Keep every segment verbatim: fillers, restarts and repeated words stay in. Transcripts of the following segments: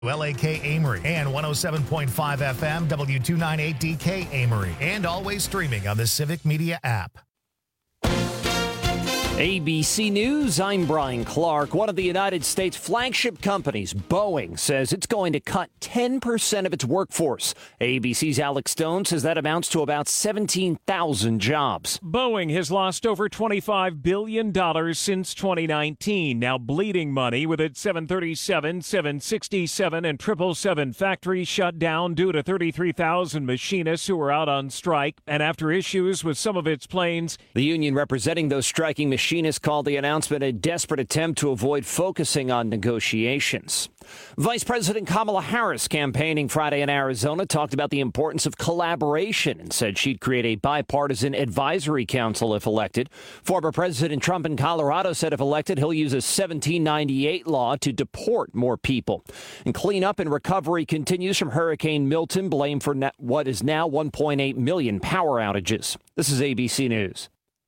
L A K Amory and one oh seven point five F M, W two ninety-eight D K Amory, and always streaming on the Civic Media app. A B C News, I'm Brian Clark. One of the United States flagship companies, Boeing, says it's going to cut ten percent of its workforce. A B C's Alex Stone says that amounts to about seventeen thousand jobs. Boeing has lost over twenty-five billion dollars since twenty nineteen, now bleeding money with its seven thirty-seven, seven sixty-seven, and triple seven factories shut down due to thirty-three thousand machinists who were out on strike, and after issues with some of its planes. The union representing those striking machinists called the announcement a desperate attempt to avoid focusing on negotiations. Vice President Kamala Harris, campaigning Friday in Arizona, talked about the importance of collaboration and said she'd create a bipartisan advisory council if elected. Former President Trump in Colorado said if elected, he'll use a seventeen ninety-eight law to deport more people. And cleanup and recovery continues from Hurricane Milton, blamed for what is now one point eight million power outages. This is A B C News.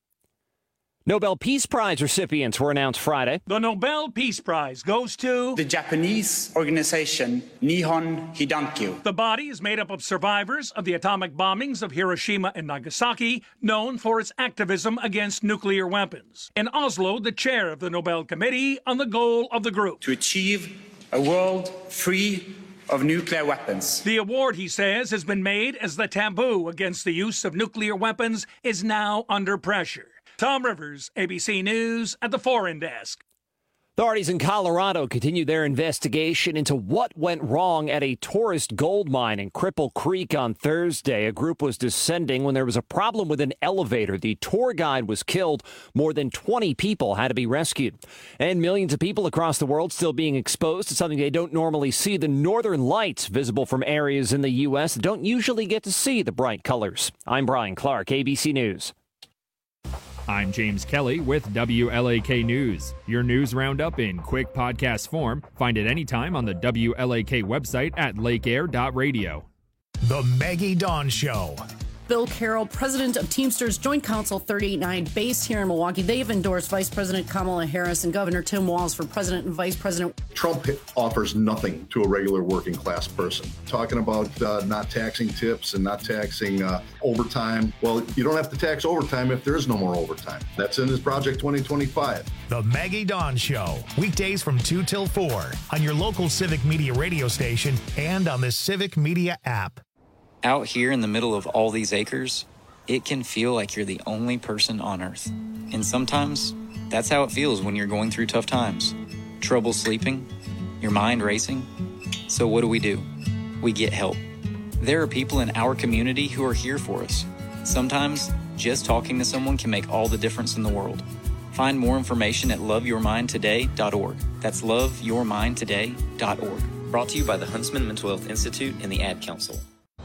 Nobel Peace Prize recipients were announced Friday. The Nobel Peace Prize goes to the Japanese organization Nihon Hidankyo. The body is made up of survivors of the atomic bombings of Hiroshima and Nagasaki, known for its activism against nuclear weapons. In Oslo, the chair of the Nobel Committee on the goal of the group to achieve a world free of nuclear weapons. The award, he says, has been made as the taboo against the use of nuclear weapons is now under pressure. Tom Rivers, A B C News at the Foreign Desk. Authorities in Colorado continued their investigation into what went wrong at a tourist gold mine in Cripple Creek on Thursday. A group was descending when there was a problem with an elevator. The tour guide was killed. More than twenty people had to be rescued. And millions of people across the world still being exposed to something they don't normally see. The northern lights, visible from areas in the U S that don't usually get to see the bright colors. I'm Brian Clark, A B C News. I'm James Kelly with W L A K News. Your news roundup in quick podcast form. Find it anytime on the W L A K website at lake air dot radio. The Maggie Dawn Show. Bill Carroll, president of Teamsters Joint Council thirty-eight nine, based here in Milwaukee. They've endorsed Vice President Kamala Harris and Governor Tim Walz for president and vice president. Trump offers nothing to a regular working class person. Talking about uh, not taxing tips and not taxing uh, overtime. Well, you don't have to tax overtime if there is no more overtime. That's in his Project twenty twenty-five. The Maggie Dawn Show. Weekdays from two till four on your local Civic Media radio station and on the Civic Media app. Out here in the middle of all these acres, it can feel like you're the only person on Earth. And sometimes, that's how it feels when you're going through tough times. Trouble sleeping, your mind racing. So what do we do? We get help. There are people in our community who are here for us. Sometimes, just talking to someone can make all the difference in the world. Find more information at love your mind today dot org. That's love your mind today dot org. Brought to you by the Huntsman Mental Health Institute and the Ad Council.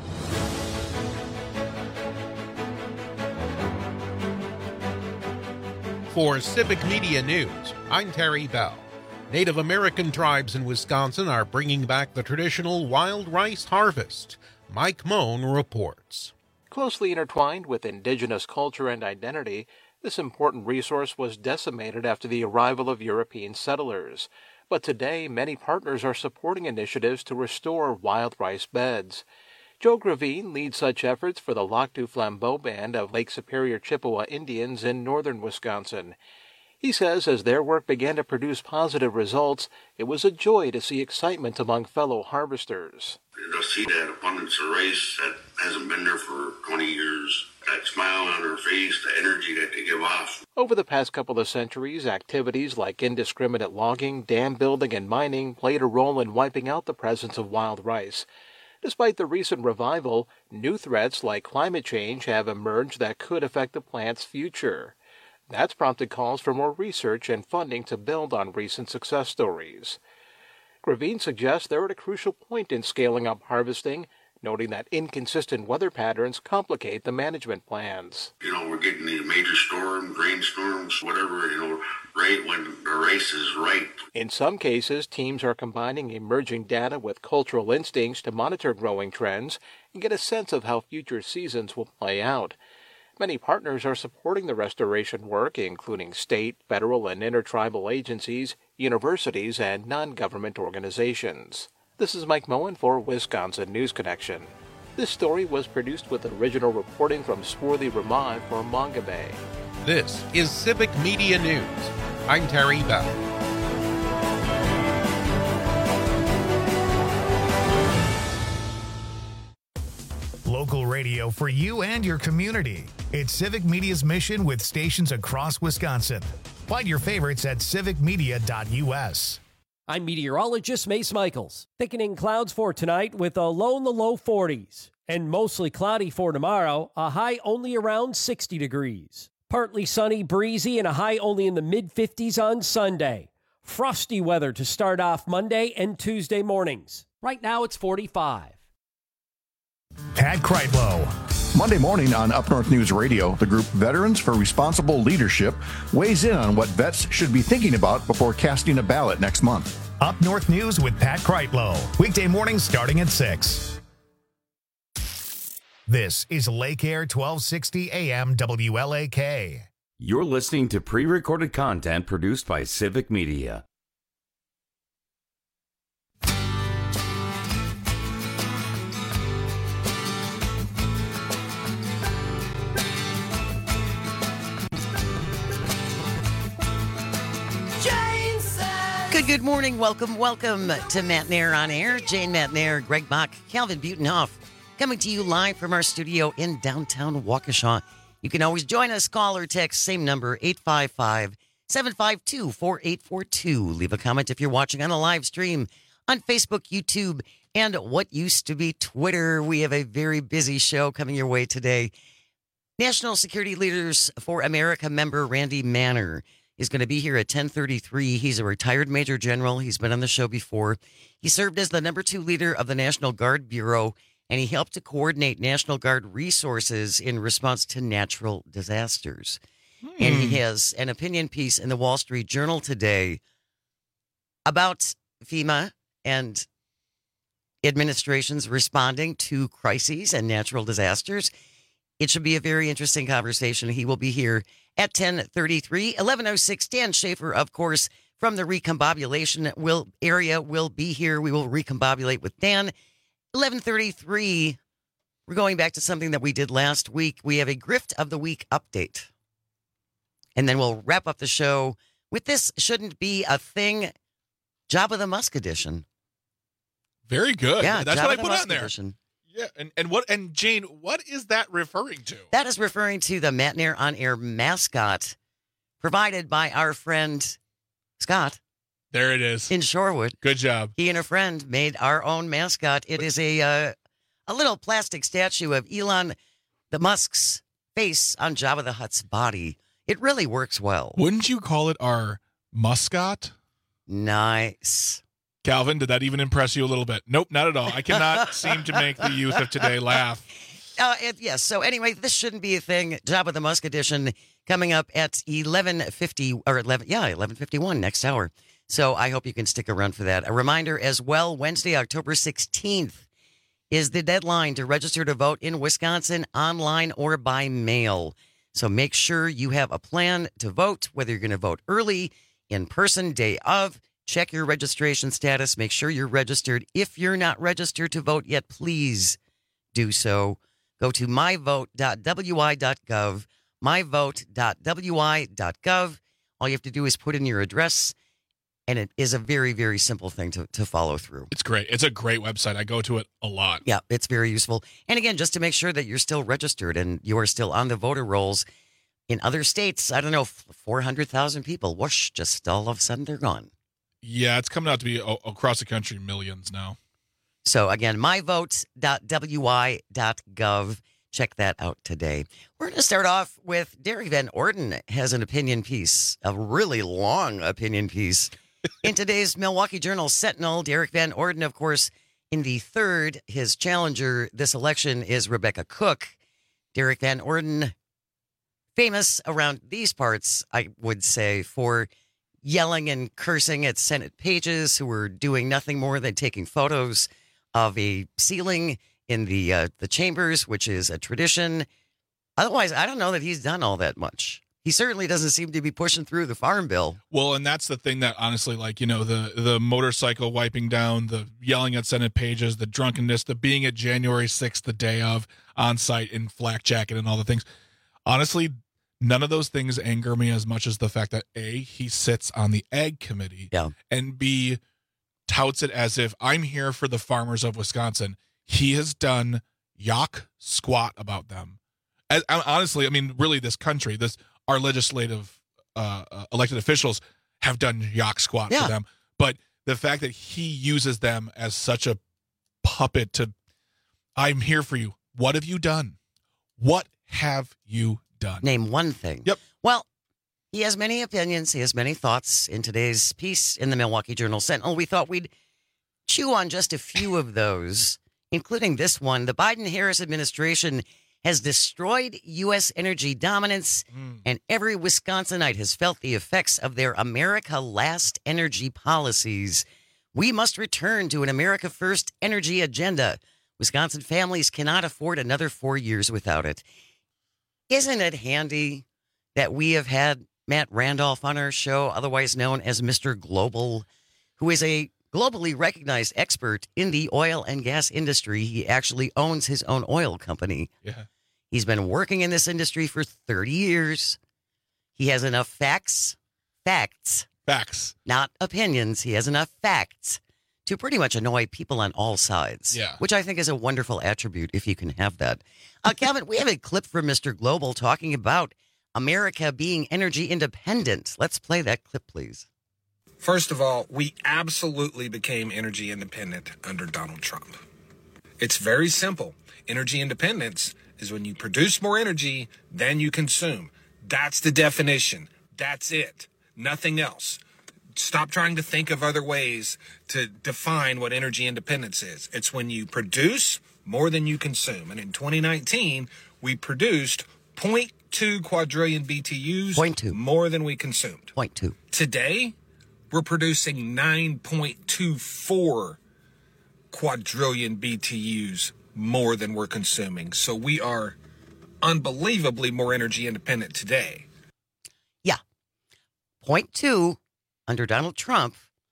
For Civic Media News, I'm Terry Bell. Native American tribes in Wisconsin are bringing back the traditional wild rice harvest. Mike Moan reports. Closely intertwined with indigenous culture and identity, this important resource was decimated after the arrival of European settlers. But today, many partners are supporting initiatives to restore wild rice beds. Joe Gravine leads such efforts for the Lac du Flambeau Band of Lake Superior Chippewa Indians in northern Wisconsin. He says as their work began to produce positive results, it was a joy to see excitement among fellow harvesters. To see that abundance of rice that hasn't been there for twenty years, that smile on their face, the energy that they give off. Over the past couple of centuries, activities like indiscriminate logging, dam building, and mining played a role in wiping out the presence of wild rice. Despite the recent revival, new threats like climate change have emerged that could affect the plant's future. That's prompted calls for more research and funding to build on recent success stories. Gravine suggests they're at a crucial point in scaling up harvesting, noting that inconsistent weather patterns complicate the management plans. You know, we're getting these major storms, rainstorms, whatever, you know, right when the rice is ripe. In some cases, teams are combining emerging data with cultural instincts to monitor growing trends and get a sense of how future seasons will play out. Many partners are supporting the restoration work, including state, federal, and intertribal agencies, universities, and non-government organizations. This is Mike Moen for Wisconsin News Connection. This story was produced with original reporting from Swarthy Ramai for Manga Bay. This is Civic Media News. I'm Terry Bell. Local radio for you and your community. It's Civic Media's mission with stations across Wisconsin. Find your favorites at civic media dot u s. I'm meteorologist Mace Michaels. Thickening clouds for tonight with a low in the low forties. And mostly cloudy for tomorrow, a high only around sixty degrees. Partly sunny, breezy, and a high only in the mid-fifties on Sunday. Frosty weather to start off Monday and Tuesday mornings. Right now it's forty-five. Pat Kreitlow. Monday morning on Up North News Radio, the group Veterans for Responsible Leadership weighs in on what vets should be thinking about before casting a ballot next month. Up North News with Pat Kreitlow. Weekday mornings starting at six. This is Lake Air twelve sixty A M W L A K. You're listening to pre-recorded content produced by Civic Media. Good, good morning. Welcome, welcome to Matt Nair on Air. Jane Matt Nair, Greg Bach, Calvin Butenhoff, coming to you live from our studio in downtown Waukesha. You can always join us, call or text, same number, eight five five, seven five two, four eight four two. Leave a comment if you're watching on a live stream on Facebook, YouTube, and what used to be Twitter. We have a very busy show coming your way today. National Security Leaders for America member Randy Manner is going to be here at ten thirty-three. He's a retired Major General. He's been on the show before. He served as the number two leader of the National Guard Bureau, and he helped to coordinate National Guard resources in response to natural disasters. Hmm. And he has an opinion piece in the Wall Street Journal today about FEMA and administrations responding to crises and natural disasters. It should be a very interesting conversation. He will be here at ten thirty-three. eleven oh six, Dan Schaefer, of course, from the recombobulation will, area will be here. We will recombobulate with Dan. eleven thirty-three, we're going back to something that we did last week. We have a Grift of the Week update. And then we'll wrap up the show with this Shouldn't Be a Thing, Jabba the Musk edition. Very good. Yeah, that's Jabba what I the put Musk on there. Edition. Yeah, and, and what and Jane, what is that referring to? That is referring to the Matt Nair on Air mascot provided by our friend Scott. There it is. In Shorewood. Good job. He and a friend made our own mascot. It is a uh, a little plastic statue of Elon the Musk's face on Jabba the Hutt's body. It really works well. Wouldn't you call it our muscot? Nice. Calvin, did that even impress you a little bit? Nope, not at all. I cannot seem to make the youth of today laugh. Uh, it, yes. So anyway, this shouldn't be a thing. Jabba the Musk edition coming up at eleven fifty or eleven. Yeah, eleven fifty-one next hour. So I hope you can stick around for that. A reminder as well: Wednesday, October sixteenth, is the deadline to register to vote in Wisconsin, online or by mail. So make sure you have a plan to vote. Whether you're going to vote early, in person, day of. Check your registration status. Make sure you're registered. If you're not registered to vote yet, please do so. Go to my vote dot w i dot gov, my vote dot w i dot gov. All you have to do is put in your address, and it is a very, very simple thing to, to follow through. It's great. It's a great website. I go to it a lot. Yeah, it's very useful. And again, just to make sure that you're still registered and you are still on the voter rolls. In other states, I don't know, four hundred thousand people, whoosh, just all of a sudden they're gone. Yeah, it's coming out to be o- across the country millions now. So again, my vote dot w i dot gov. Check that out today. We're going to start off with Derek Van Orden has an opinion piece, a really long opinion piece. In today's Milwaukee Journal Sentinel, Derek Van Orden, of course, in the third, his challenger this election is Rebecca Cook. Derek Van Orden, famous around these parts, I would say, for yelling and cursing at Senate pages who were doing nothing more than taking photos of a ceiling in the uh, the chambers, which is a tradition. Otherwise, I don't know that he's done all that much. he certainly doesn't seem to be pushing through the farm bill. Well, and that's the thing that honestly, like, you know, the the motorcycle wiping down, the yelling at Senate pages, the drunkenness, the being at January sixth, the day of, on site in flak jacket and all the things. Honestly, none of those things anger me as much as the fact that A, he sits on the Ag Committee, yeah. and B, touts it as if I'm here for the farmers of Wisconsin. He has done yock squat about them. As, honestly, I mean, really, this country, this our legislative uh, uh, elected officials have done yock squat yeah. for them. But the fact that he uses them as such a puppet to, I'm here for you. What have you done? What have you done? Name one thing. Yep. Well, he has many opinions. He has many thoughts in today's piece in the Milwaukee Journal Sentinel. We thought we'd chew on just a few of those, including this one. The Biden-Harris administration has destroyed U S energy dominance, mm. and every Wisconsinite has felt the effects of their America Last energy policies. We must return to an America First energy agenda. Wisconsin families cannot afford another four years without it. Isn't it handy that we have had Matt Randolph on our show, otherwise known as Mister Global, who is a globally recognized expert in the oil and gas industry. He actually owns his own oil company. Yeah. He's been working in this industry for thirty years. He has enough facts, facts, facts, not opinions. He has enough facts to pretty much annoy people on all sides, yeah. which I think is a wonderful attribute if you can have that. Uh, Calvin, we have a clip from Mister Global talking about America being energy independent. Let's play that clip, please. First of all, we absolutely became energy independent under Donald Trump. It's very simple. Energy independence is when you produce more energy than you consume. That's the definition. That's it. Nothing else. Stop trying to think of other ways to define what energy independence is. It's when you produce more than you consume. And in twenty nineteen, we produced zero point two quadrillion B T Us, point two. more than we consumed. zero point two. Today, we're producing nine point two four quadrillion B T Us more than we're consuming. So we are unbelievably more energy independent today. Yeah. zero point two under Donald Trump,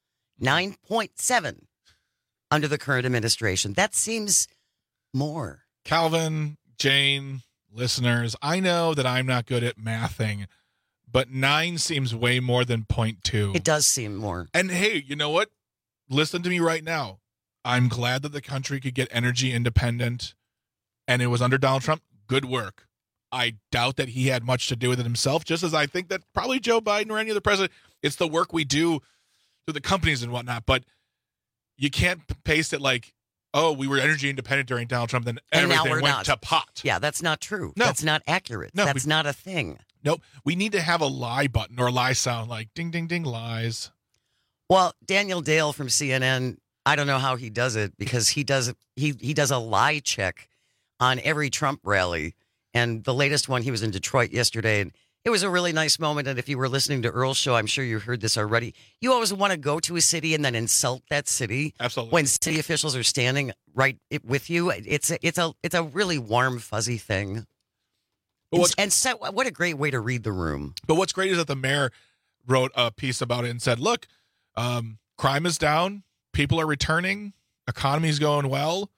nine point seven under the current administration. That seems more. Calvin, Jane, listeners, I know that I'm not good at mathing, but nine seems way more than zero point two. It does seem more. And hey, you know what? Listen to me right now. I'm glad that the country could get energy independent, and it was under Donald Trump. Good work. I doubt that he had much to do with it himself, just as I think that probably Joe Biden or any other president, it's the work we do through the companies and whatnot. But you can't paste it like, oh, we were energy independent during Donald Trump, then and everything went not. to pot. Yeah, that's not true. No. That's not accurate. No, that's we, not a thing. Nope. We need to have a lie button or a lie sound like ding, ding, ding, lies. Well, Daniel Dale from C N N, I don't know how he does it because he does he he does a lie check on every Trump rally. And the latest one, he was in Detroit yesterday, and it was a really nice moment. And if you were listening to Earl's show, I'm sure you heard this already. You always want to go to a city and then insult that city. Absolutely. When city officials are standing right with you, it's a, it's a it's a really warm, fuzzy thing. But and so, what a great way to read the room. But what's great is that the mayor wrote a piece about it and said, look, um, crime is down. People are returning. Economy's going well.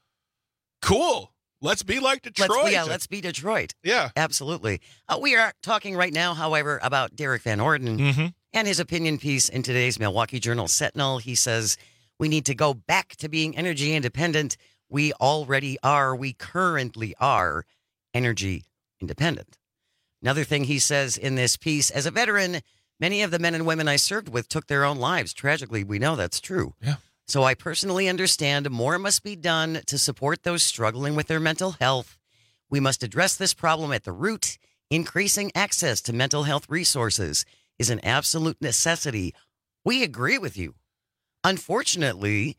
Cool. Let's be like Detroit. Let's, yeah, let's be Detroit. Yeah. Absolutely. Uh, we are talking right now, however, about Derek Van Orden mm-hmm. and his opinion piece in today's Milwaukee Journal Sentinel. He says we need to go back to being energy independent. We already are. We currently are energy independent. Another thing he says in this piece, as a veteran, many of the men and women I served with took their own lives. Tragically, we know that's true. Yeah. So I personally understand more must be done to support those struggling with their mental health. We must address this problem at the root. Increasing access to mental health resources is an absolute necessity. We agree with you. Unfortunately,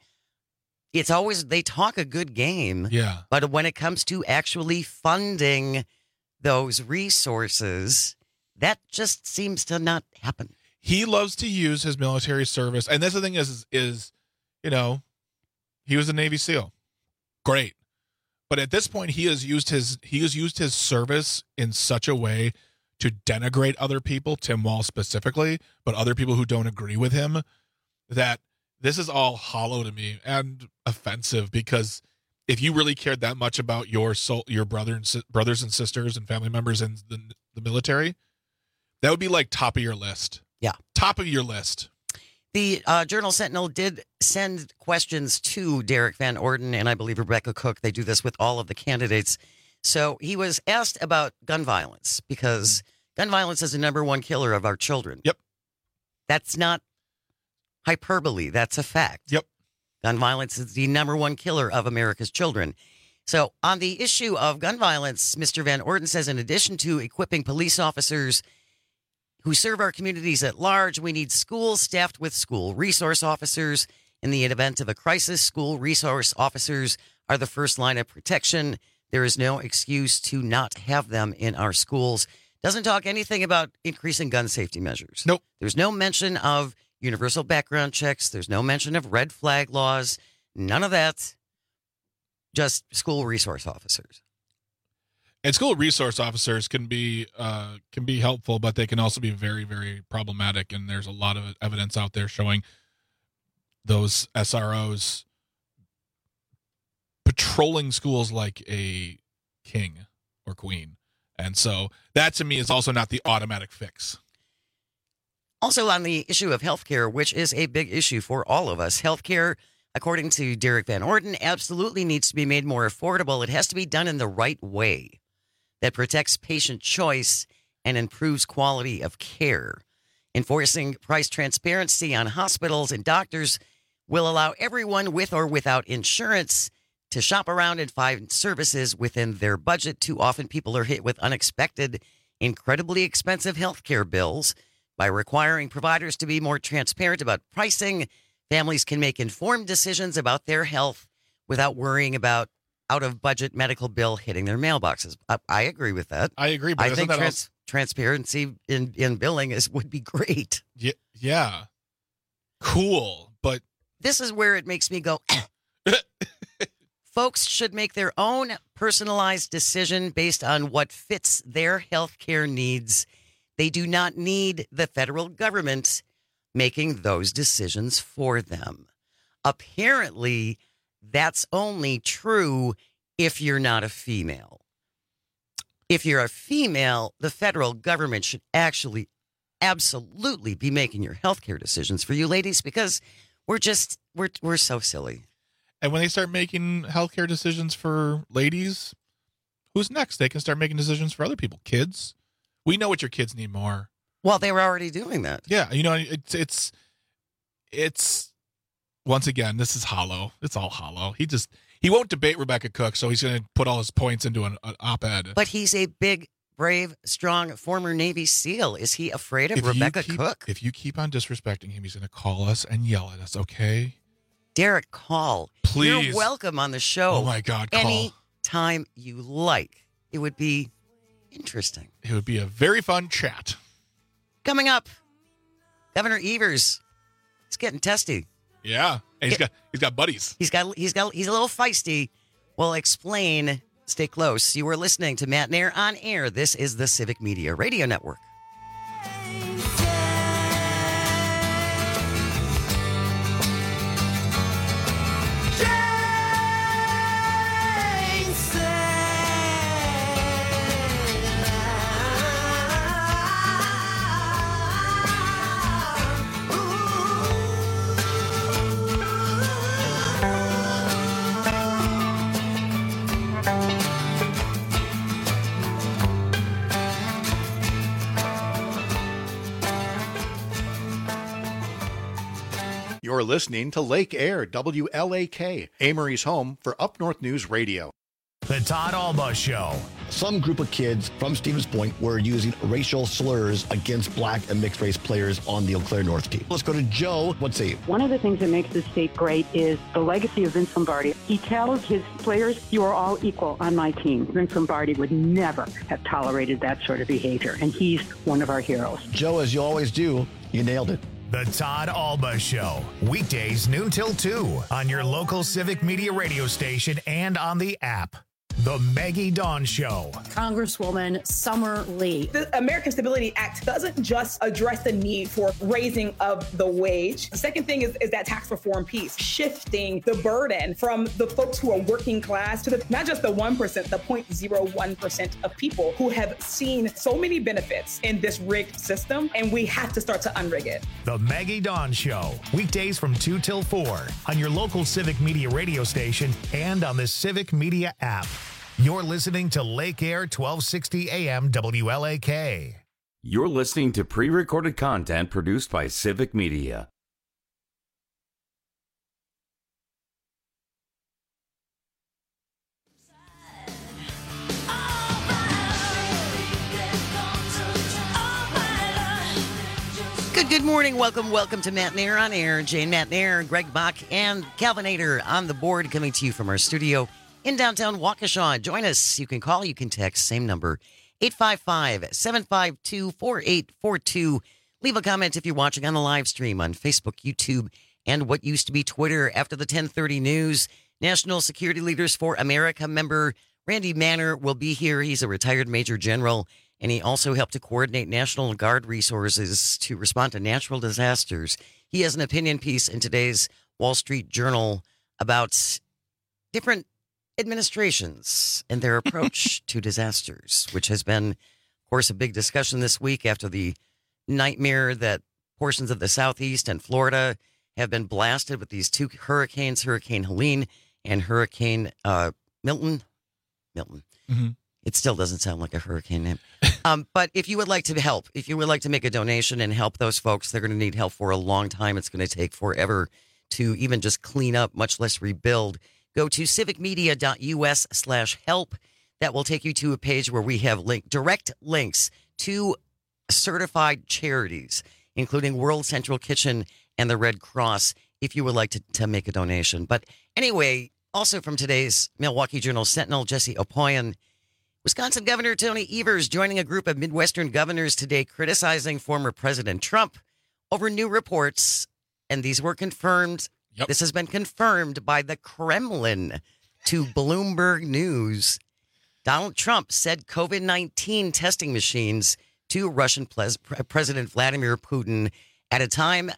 it's always, they talk a good game. Yeah. But when it comes to actually funding those resources, that just seems to not happen. He loves to use his military service. And that's the thing is, is, is you know, he was a Navy SEAL. Great. But at this point, he has used his he has used his service in such a way to denigrate other people, Tim Walz specifically, but other people who don't agree with him, that this is all hollow to me and offensive, because if you really cared that much about your soul, your brother and si- brothers and sisters and family members in the, the military, that would be like top of your list. Yeah. Top of your list. The uh, Journal Sentinel did send questions to Derek Van Orden and I believe Rebecca Cook. They do this with all of the candidates. So he was asked about gun violence, because gun violence is the number one killer of our children. Yep. That's not hyperbole. That's a fact. Yep. Gun violence is the number one killer of America's children. So on the issue of gun violence, Mister Van Orden says, in addition to equipping police officers who serve our communities at large, we need schools staffed with school resource officers. In the event of a crisis, school resource officers are the first line of protection. There is no excuse to not have them in our schools. Doesn't talk anything about increasing gun safety measures. Nope. There's no mention of universal background checks. There's no mention of red flag laws. None of that. Just school resource officers. And school resource officers can be uh, can be helpful, but they can also be very, very problematic. And there's a lot of evidence out there showing those S R Os patrolling schools like a king or queen. And so that, to me, is also not the automatic fix. Also on the issue of healthcare, which is a big issue for all of us, healthcare, according to Derek Van Orden, absolutely needs to be made more affordable. It has to be done in the right way that protects patient choice and improves quality of care. Enforcing price transparency on hospitals and doctors will allow everyone with or without insurance to shop around and find services within their budget. Too often people are hit with unexpected, incredibly expensive healthcare bills. By requiring providers to be more transparent about pricing, families can make informed decisions about their health without worrying about out-of-budget medical bill hitting their mailboxes. I, I agree with that. I agree, but I isn't think that trans- also- transparency in, in billing is would be great. Yeah, yeah. Cool, but this is where it makes me go, folks should make their own personalized decision based on what fits their health care needs. They do not need the federal government making those decisions for them. Apparently, that's only true if you're not a female. If you're a female, the federal government should actually absolutely be making your healthcare decisions for you ladies, because we're just, we're, we're so silly. And when they start making healthcare decisions for ladies, who's next? They can start making decisions for other people. Kids. We know what your kids need more. Well, they were already doing that. Yeah. You know, it's, it's, it's, once again, this is hollow. It's all hollow. He just, he won't debate Rebecca Cook, so he's going to put all his points into an, an op-ed. But he's a big, brave, strong former Navy SEAL. Is he afraid of if Rebecca keep, Cook? If you keep on disrespecting him, he's going to call us and yell at us, okay? Derek, call. Please. You're welcome on the show. Oh, my God, call. Any time you like. It would be interesting. It would be a very fun chat. Coming up, Governor Evers. It's getting testy. Yeah, and he's got he's got buddies. He's got he's got he's a little feisty. We'll explain. Stay close. You are listening to Matt Nair on Air. This is the Civic Media Radio Network. You're listening to Lake Air, W L A K, Amory's home for Up North News Radio. The Todd Alba Show. Some group of kids from Stevens Point were using racial slurs against black and mixed race players on the Eau Claire North team. Let's go to Joe. What's he? One of the things that makes this state great is the legacy of Vince Lombardi. He tells his players, you are all equal on my team. Vince Lombardi would never have tolerated that sort of behavior, and he's one of our heroes. Joe, as you always do, you nailed it. The Todd Alba Show. Weekdays noon till two on your local Civic Media radio station and on the app. The Maggie Dawn Show. Congresswoman Summer Lee. The American Stability Act doesn't just address the need for raising of the wage. The second thing is, is that tax reform piece, shifting the burden from the folks who are working class to the, not just the one percent, the zero point zero one percent of people who have seen so many benefits in this rigged system, and we have to start to unrig it. The Maggie Dawn Show. Weekdays from two till four on your local Civic Media radio station and on the Civic Media app. You're listening to Lake Air twelve sixty A M W L A K. You're listening to pre-recorded content produced by Civic Media. Good, good morning. Welcome, welcome to Matt Nair on Air. Jane Matt Nair, Greg Bach, and Calvin Ader on the board, coming to you from our studio in downtown Waukesha. Join us. You can call, you can text, same number, eight five five, seven five two, four eight four two. Leave a comment if you're watching on the live stream on Facebook, YouTube, and what used to be Twitter. After the ten thirty news, National Security Leaders for America member Randy Manner will be here. He's a retired Major General, and he also helped to coordinate National Guard resources to respond to natural disasters. He has an opinion piece in today's Wall Street Journal about different administrations and their approach to disasters, which has been, of course, a big discussion this week after the nightmare that portions of the Southeast and Florida have been blasted with these two hurricanes, Hurricane Helene and Hurricane uh, Milton. Milton. Mm-hmm. It still doesn't sound like a hurricane name. Um, but if you would like to help, if you would like to make a donation and help those folks, they're going to need help for a long time. It's going to take forever to even just clean up, much less rebuild. Go to civicmedia.us slash help. That will take you to a page where we have link, direct links to certified charities, including World Central Kitchen and the Red Cross, if you would like to, to make a donation. But anyway, also from today's Milwaukee Journal Sentinel, Jesse Opoyan, Wisconsin Governor Tony Evers joining a group of Midwestern governors today criticizing former President Trump over new reports, and these were confirmed. Yep. This has been confirmed by the Kremlin to Bloomberg News. Donald Trump said COVID nineteen testing machines to Russian pres- President Vladimir Putin at a time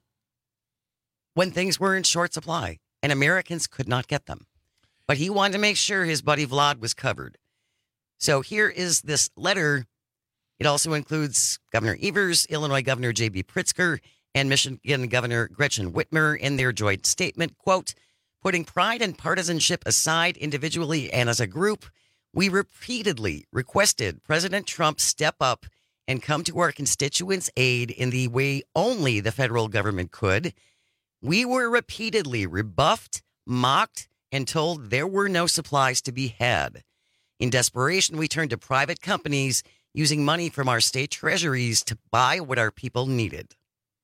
when things were in short supply and Americans could not get them. But he wanted to make sure his buddy Vlad was covered. So here is this letter. It also includes Governor Evers, Illinois Governor J B Pritzker, and Michigan Governor Gretchen Whitmer in their joint statement. Quote, putting pride and partisanship aside individually and as a group, we repeatedly requested President Trump step up and come to our constituents' aid in the way only the federal government could. We were repeatedly rebuffed, mocked, and told there were no supplies to be had. In desperation, we turned to private companies using money from our state treasuries to buy what our people needed.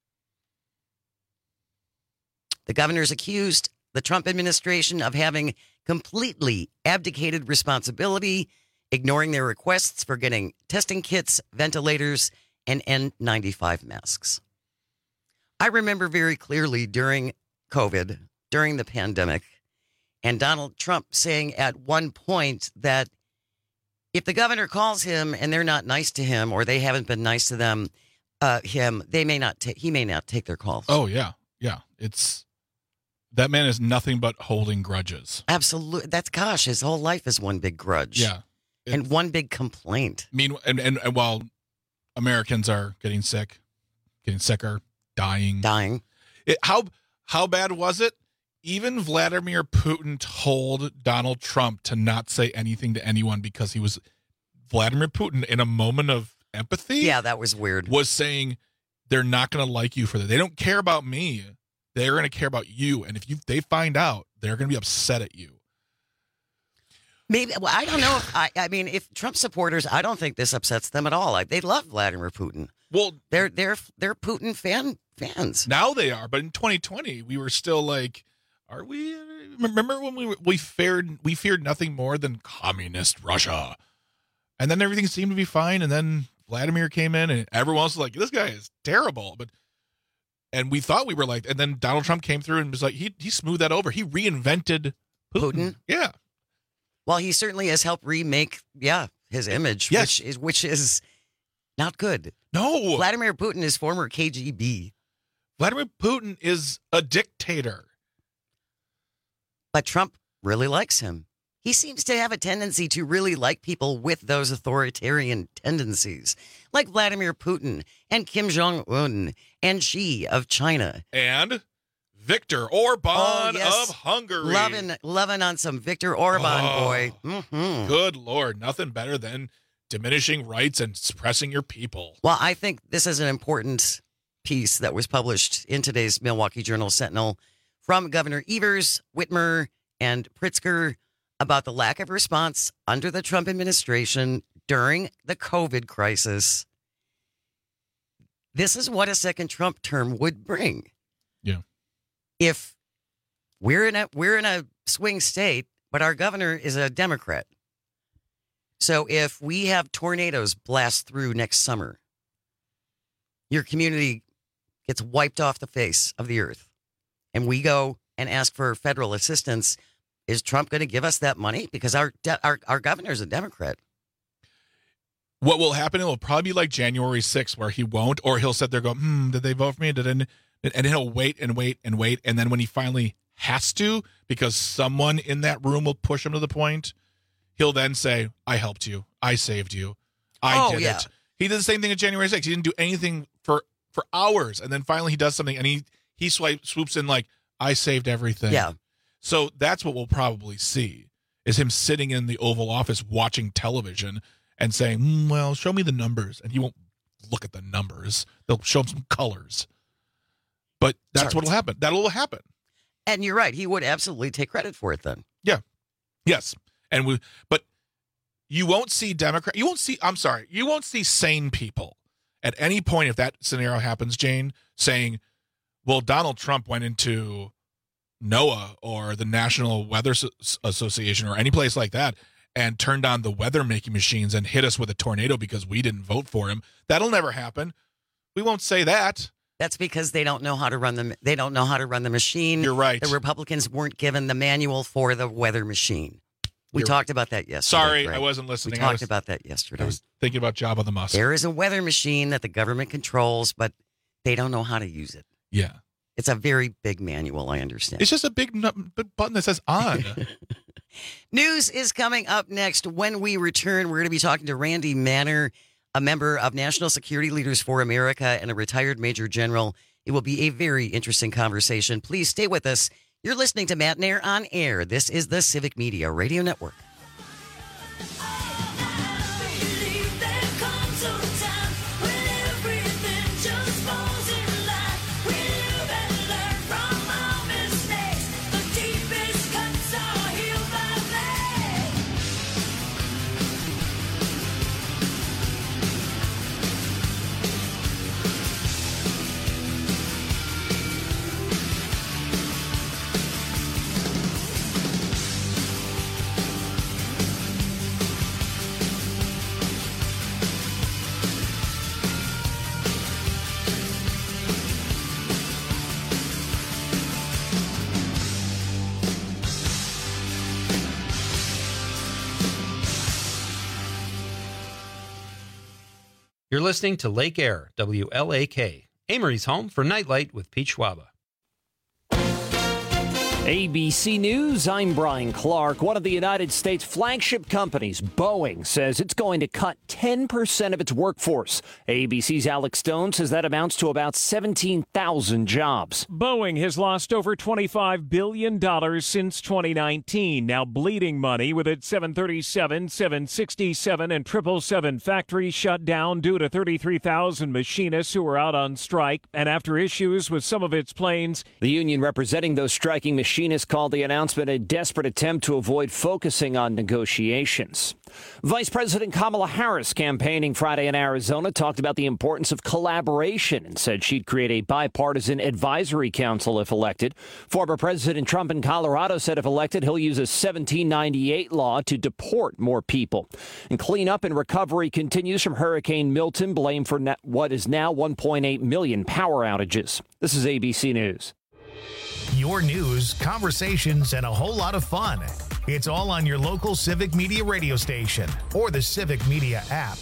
The governors accused the Trump administration of having completely abdicated responsibility, ignoring their requests for getting testing kits, ventilators, and N ninety-five masks. I remember very clearly during COVID, during the pandemic, and Donald Trump saying at one point that if the governor calls him and they're not nice to him or they haven't been nice to them, uh, him, they may not take, he may not take their calls. Oh, yeah. Yeah. It's, that man is nothing but holding grudges. Absolutely. That's, gosh, his whole life is one big grudge. Yeah. And one big complaint. Mean, and, and, and while Americans are getting sick, getting sicker, dying. Dying. It, how, how bad was it? Even Vladimir Putin told Donald Trump to not say anything to anyone because he was Vladimir Putin in a moment of empathy. Yeah, that was weird. Was saying they're not going to like you for that. They don't care about me. They're going to care about you. And if you they find out, they're going to be upset at you. Maybe. Well, I don't know. If, I, I mean, if Trump supporters, I don't think this upsets them at all. Like, they love Vladimir Putin. Well, they're they're they're Putin fan fans. Now they are. But in twenty twenty, we were still like, are we? Remember when we we feared we feared nothing more than communist Russia, and then everything seemed to be fine. And then Vladimir came in, and everyone else was like, "This guy is terrible." But and we thought we were like, and then Donald Trump came through and was like, he he smoothed that over. He reinvented Putin. Putin? Yeah. Well, he certainly has helped remake, yeah, his image, Yes. which is which is not good. No. Vladimir Putin is former K G B. Vladimir Putin is a dictator. But Trump really likes him. He seems to have a tendency to really like people with those authoritarian tendencies, like Vladimir Putin and Kim Jong-un and Xi of China. And Viktor Orban Oh, yes. of Hungary. Loving, loving on some Viktor Orban, Oh, boy. Mm-hmm. Good Lord. Nothing better than diminishing rights and suppressing your people. Well, I think this is an important piece that was published in today's Milwaukee Journal Sentinel from Governor Evers, Whitmer, and Pritzker about the lack of response under the Trump administration during the COVID crisis. This is what a second Trump term would bring. Yeah. If we're in a we're in a swing state, but our governor is a Democrat. So if we have tornadoes blast through next summer, your community gets wiped off the face of the earth, and we go and ask for federal assistance, is Trump going to give us that money? Because our de- our our governor is a Democrat. What will happen? It will probably be like January sixth, where he won't, or he'll sit there and go, hmm, did they vote for me? Did I? And he'll wait and wait and wait. And then when he finally has to, because someone in that room will push him to the point, he'll then say, I helped you. I saved you. I Oh, did yeah. it. He did the same thing on January sixth. He didn't do anything for, for hours. And then finally he does something and he, he swipe, swoops in like, I saved everything. Yeah. So that's what we'll probably see, is him sitting in the Oval Office watching television and saying, mm, well, show me the numbers. And he won't look at the numbers. They'll show him some colors. But that's what will happen. That'll happen. And you're right. He would absolutely take credit for it then. Yeah. Yes. And we, but you won't see Democrat. You won't see, I'm sorry, you won't see sane people at any point if that scenario happens, Jane, saying, well, Donald Trump went into NOAA or the National Weather S- Association or any place like that and turned on the weather making machines and hit us with a tornado because we didn't vote for him. That'll never happen. We won't say that. That's because they don't know how to run the they don't know how to run the machine. You're right. The Republicans weren't given the manual for the weather machine. We You're- talked about that yesterday. Sorry, Greg. I wasn't listening. We I talked was- about that yesterday. I was thinking about Jabba the Hutt. There is a weather machine that the government controls, but they don't know how to use it. Yeah. It's a very big manual, I understand. It's just a big, nu- big button that says on. News is coming up next. When we return, we're going to be talking to Randy Manner, a member of National Security Leaders for America and a retired Major General. It will be a very interesting conversation. Please stay with us. You're listening to Matt Nair on Air. This is the Civic Media Radio Network. You're listening to Lake Air, W L A K, Amory's home for Nightlight with Pete Schwaba. A B C News, I'm Brian Clark. One of the United States flagship companies, Boeing, says it's going to cut ten percent of its workforce. A B C's Alex Stone says that amounts to about seventeen thousand jobs. Boeing has lost over twenty-five billion dollars since twenty nineteen, now bleeding money with its seven thirty-seven, seven sixty-seven, and triple seven factories shut down due to thirty-three thousand machinists who were out on strike and after issues with some of its planes. The union representing those striking machinists called the announcement a desperate attempt to avoid focusing on negotiations. Vice President Kamala Harris, campaigning Friday in Arizona, talked about the importance of collaboration and said she'd create a bipartisan advisory council if elected. Former President Trump in Colorado said if elected, he'll use a seventeen ninety-eight law to deport more people. And cleanup and recovery continues from Hurricane Milton, blamed for what is now one point eight million power outages. This is A B C News. Your news, conversations, and a whole lot of fun. It's all on your local Civic Media radio station or the Civic Media app.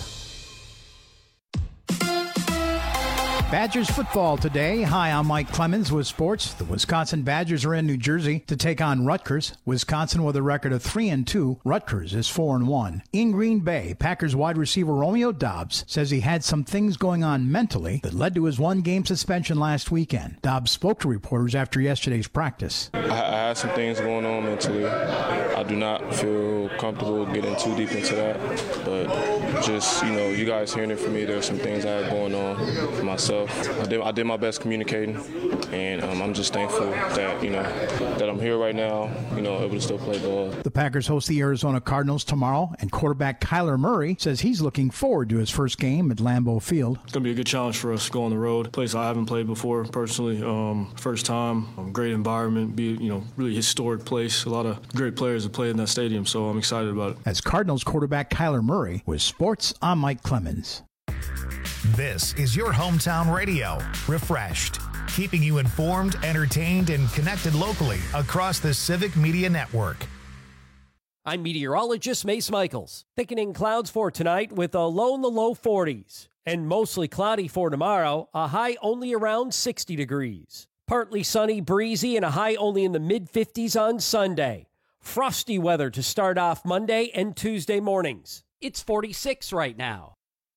Badgers football today. Hi, I'm Mike Clemens with sports. The Wisconsin Badgers are in New Jersey to take on Rutgers. Wisconsin with a record of three and two. Rutgers is four and one. In Green Bay, Packers wide receiver Romeo Doubs says he had some things going on mentally that led to his one-game suspension last weekend. Doubs spoke to reporters after yesterday's practice. I, I had some things going on mentally. I do not feel comfortable getting too deep into that, but just, you know, you guys hearing it from me, there's some things I had going on for myself. I did, I did my best communicating, and um, I'm just thankful that, you know, that I'm here right now, you know, able to still play ball. The Packers host the Arizona Cardinals tomorrow, and quarterback Kyler Murray says he's looking forward to his first game at Lambeau Field. It's going to be a good challenge for us to go on the road, a place I haven't played before personally. Um, first time, um, great environment, be you know, really historic place. A lot of great players have played in that stadium, so I'm excited about it. As Cardinals quarterback Kyler Murray with sports, I'm Mike Clemens. This is your hometown radio, Refreshed, keeping you informed, entertained, and connected locally across the Civic Media Network. I'm meteorologist Mace Michaels. Thickening clouds for tonight with a low in the low forties. And mostly cloudy for tomorrow, a high only around sixty degrees. Partly sunny, breezy, and a high only in the mid-fifties on Sunday. Frosty weather to start off Monday and Tuesday mornings. It's forty-six right now.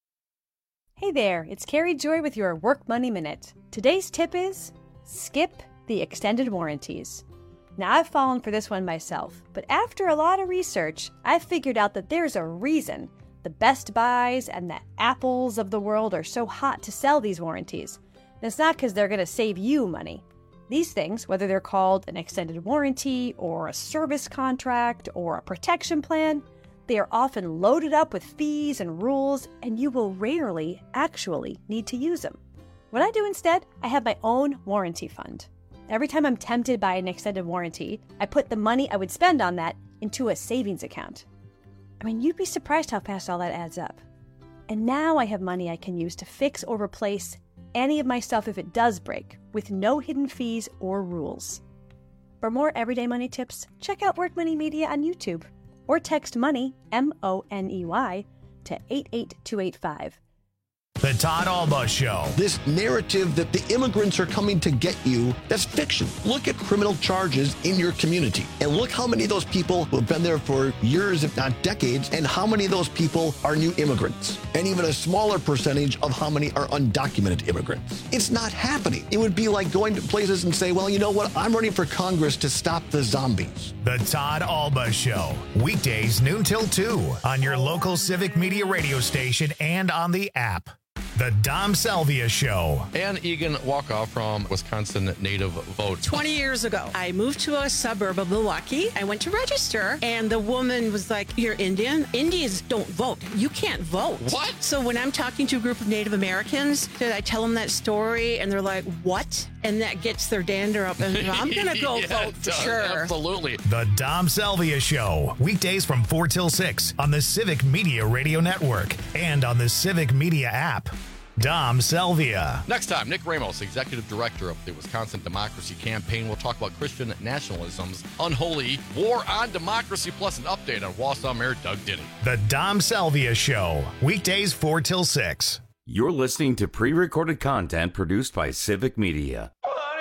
Hey there, it's Carrie Joy with your Work Money Minute. Today's tip is skip the extended warranties. Now, I've fallen for this one myself, but after a lot of research, I've figured out that there's a reason the Best Buys and the Apples of the world are so hot to sell these warranties. And it's not because they're going to save you money. These things, whether they're called an extended warranty or a service contract or a protection plan, they are often loaded up with fees and rules, and you will rarely actually need to use them. What I do instead, I have my own warranty fund. Every time I'm tempted by an extended warranty, I put the money I would spend on that into a savings account. I mean, you'd be surprised how fast all that adds up. And now I have money I can use to fix or replace any of my stuff if it does break, with no hidden fees or rules. For more everyday money tips, check out Work Money Media on YouTube. Or text MONEY, M O N E Y, to eight eight two eight five. The Todd Alba Show. This narrative that the immigrants are coming to get you, that's fiction. Look at criminal charges in your community and look how many of those people who have been there for years, if not decades, and how many of those people are new immigrants, and even a smaller percentage of how many are undocumented immigrants. It's not happening. It would be like going to places and say, well, you know what? I'm running for Congress to stop the zombies. The Todd Alba Show. Weekdays noon till two on your local Civic Media radio station and on the app. The Dom Salvia Show. Ann Egan Walkoff from Wisconsin Native Vote. twenty years ago, I moved to a suburb of Milwaukee. I went to register, and the woman was like, "You're Indian? Indians don't vote. You can't vote." What? So when I'm talking to a group of Native Americans, I tell them that story, and they're like, "What?" And that gets their dander up, and I'm going to go yeah, vote for sure. Absolutely. The Dom Salvia Show. Weekdays from four till six on the Civic Media Radio Network and on the Civic Media app. Dom Salvia. Next time, Nick Ramos, Executive Director of the Wisconsin Democracy Campaign, will talk about Christian nationalism's unholy war on democracy, plus an update on Wausau Mayor Doug Diddy. The Dom Salvia Show. Weekdays four till six. You're listening to pre-recorded content produced by Civic Media.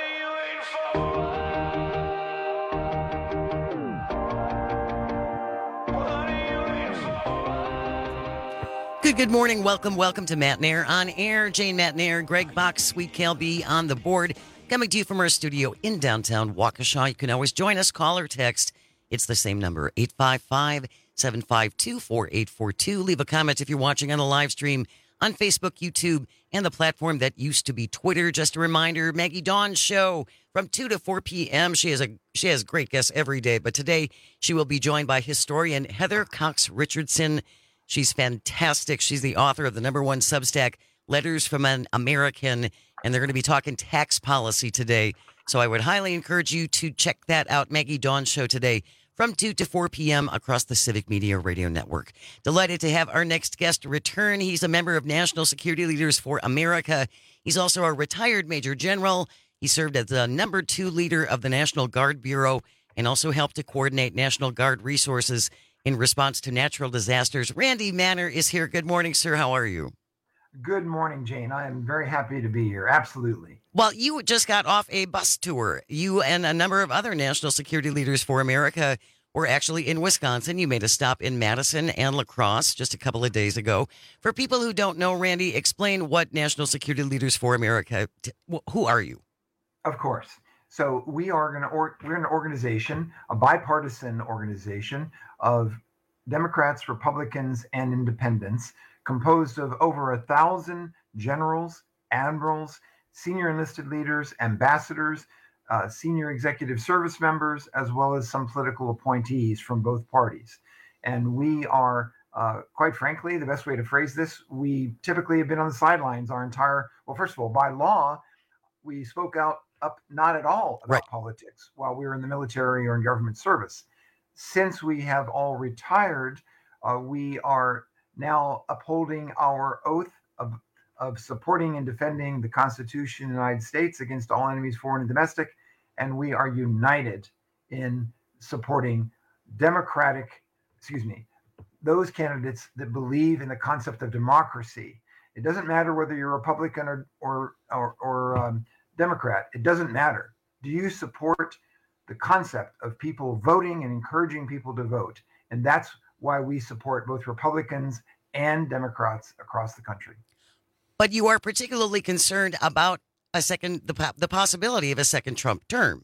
Good, good morning. Welcome, welcome to Matt Nair on air. Jane Matt Nair, Greg Bach, Sweet Kale B on the board. Coming to you from our studio in downtown Waukesha. You can always join us, call or text. It's the same number, eight five five, seven five two, four eight four two. Leave a comment if you're watching on the live stream on Facebook, YouTube, and the platform that used to be Twitter. Just a reminder, Maggie Dawn's show from two to four p.m. She has a she has great guests every day, but today she will be joined by historian Heather Cox Richardson. She's fantastic. She's the author of the number one Substack, Letters from an American, and they're going to be talking tax policy today. So I would highly encourage you to check that out. Maggie Dawn's show today from two to four p.m. across the Civic Media Radio Network. Delighted to have our next guest return. He's a member of National Security Leaders for America. He's also a retired Major General. He served as the number two leader of the National Guard Bureau and also help to coordinate National Guard resources in response to natural disasters. Randy Manner is here. Good morning, sir. How are you? Good morning, Jane. I am very happy to be here. Absolutely. Well, you just got off a bus tour. You and a number of other national security leaders for America were actually in Wisconsin. You made a stop in Madison and La Crosse just a couple of days ago. For people who don't know, Randy, explain what National Security Leaders for America, who are you? Of course. So we are going to, or, we're an organization, a bipartisan organization of Democrats, Republicans, and independents, composed of over a thousand generals, admirals, senior enlisted leaders, ambassadors, uh, senior executive service members, as well as some political appointees from both parties. And we are, uh, quite frankly, the best way to phrase this, we typically have been on the sidelines our entire, well, first of all, by law, we spoke out up not at all about right. politics while we were in the military or in government service. Since we have all retired, uh, we are now upholding our oath of, of supporting and defending the Constitution of the United States against all enemies, foreign and domestic. And we are united in supporting democratic, excuse me, those candidates that believe in the concept of democracy. It doesn't matter whether you're Republican or, or, or, or um, Democrat. It doesn't matter. Do you support the concept of people voting and encouraging people to vote? And that's why we support both Republicans and Democrats across the country. But you are particularly concerned about a second, the, the possibility of a second Trump term.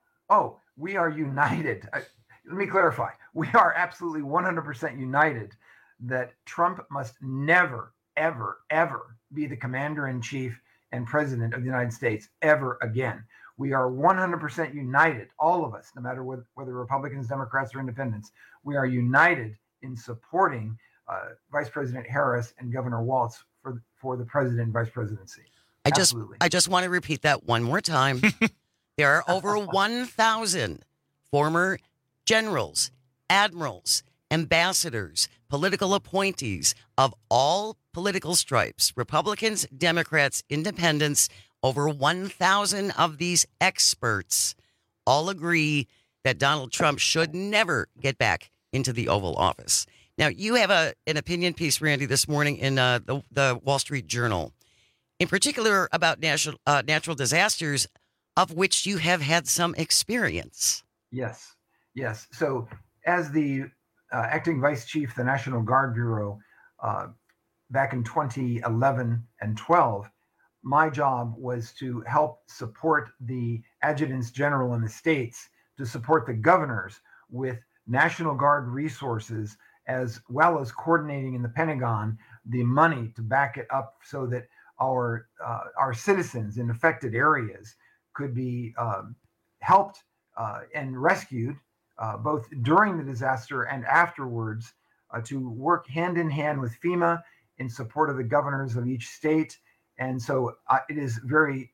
Oh, we are united. I, let me clarify. We are absolutely one hundred percent united that Trump must never, ever, ever be the commander-in-chief and president of the United States ever again. We are one hundred percent united, all of us, no matter whether, whether Republicans, Democrats, or independents. We are united in supporting uh, Vice President Harris and Governor Walz for for the president and vice presidency. I just, Absolutely. I just want to repeat that one more time. There are over one thousand former generals, admirals, ambassadors, political appointees of all political stripes, Republicans, Democrats, independents. Over one thousand of these experts all agree that Donald Trump should never get back into the Oval Office. Now, you have a an opinion piece, Randy, this morning in uh, the, the Wall Street Journal, in particular about natural, uh, natural disasters, of which you have had some experience. Yes, yes. So as the uh, acting vice chief of the National Guard Bureau uh, back in twenty eleven and twelve, my job was to help support the adjutants general in the states, to support the governors with National Guard resources, as well as coordinating in the Pentagon the money to back it up so that our uh, our citizens in affected areas could be um, helped uh, and rescued uh, both during the disaster and afterwards, uh, to work hand in hand with FEMA in support of the governors of each state. And so uh, it is very,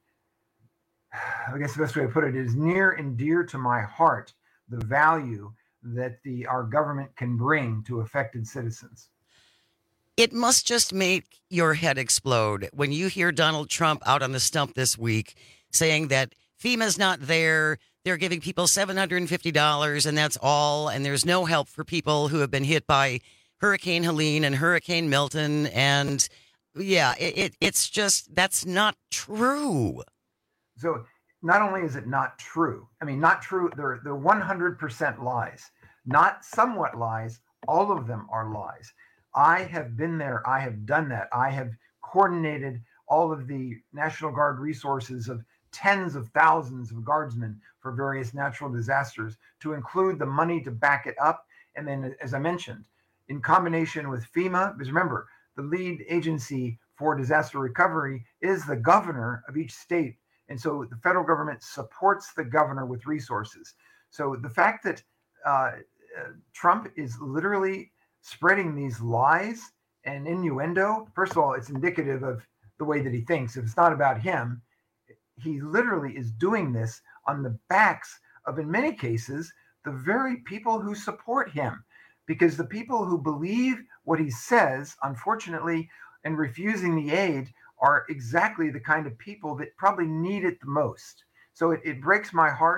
I guess the best way to put it is near and dear to my heart, the value that the our government can bring to affected citizens. It must just make your head explode when you hear Donald Trump out on the stump this week saying that FEMA's not there, they're giving people seven hundred fifty dollars and that's all, and there's no help for people who have been hit by Hurricane Helene and Hurricane Milton. And yeah, it, it it's just, that's not true. So not only is it not true, I mean, not true, they're, they're one hundred percent lies, not somewhat lies, all of them are lies. I have been there, I have done that, I have coordinated all of the National Guard resources of tens of thousands of guardsmen for various natural disasters, to include the money to back it up. And then, as I mentioned, in combination with FEMA, because remember, the lead agency for disaster recovery is the governor of each state. And so the federal government supports the governor with resources. So the fact that uh, Trump is literally spreading these lies and innuendo, first of all, it's indicative of the way that he thinks. If it's not about him, he literally is doing this on the backs of, in many cases, the very people who support him. Because the people who believe what he says, unfortunately, and refusing the aid are exactly the kind of people that probably need it the most. So it, it breaks my heart.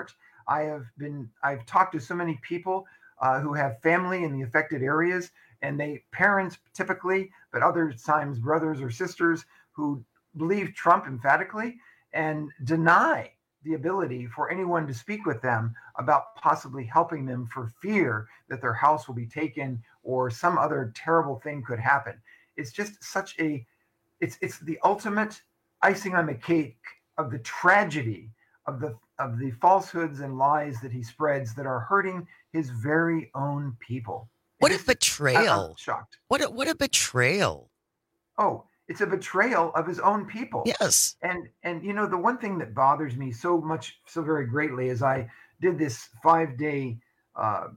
I have been, I've talked to so many people uh, who have family in the affected areas, and they, parents typically, but other times brothers or sisters who believe Trump emphatically and deny the ability for anyone to speak with them about possibly helping them for fear that their house will be taken or some other terrible thing could happen. It's just such a, it's it's the ultimate icing on the cake of the tragedy of the of the falsehoods and lies that he spreads that are hurting his very own people. What a betrayal. I'm shocked. What a, what a betrayal. Oh, it's a betrayal of his own people. Yes. And, and you know, the one thing that bothers me so much, so very greatly, is I did this five-day uh,